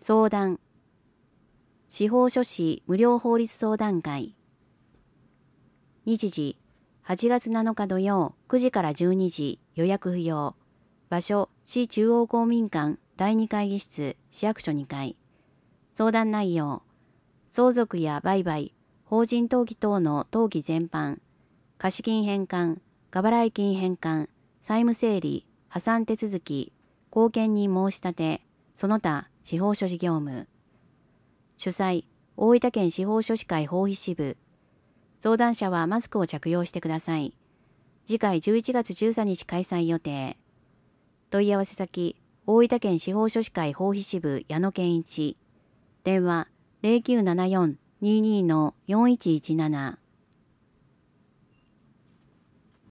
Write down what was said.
相談。司法書士無料法律相談会。日時、8月7日土曜9時から12時、予約不要。場所、市中央公民館第2会議室、市役所2階。相談内容、相続や売買、法人登記等の登記全般、貸金返還、過払い金返還、債務整理、破産手続き、後見人申し立て、その他司法書士業務。主催、大分県司法書士会法医支部。相談者はマスクを着用してください。次回11月13日開催予定。問い合わせ先、大分県司法書士会法医支部矢野健一。電話0974-22-4117。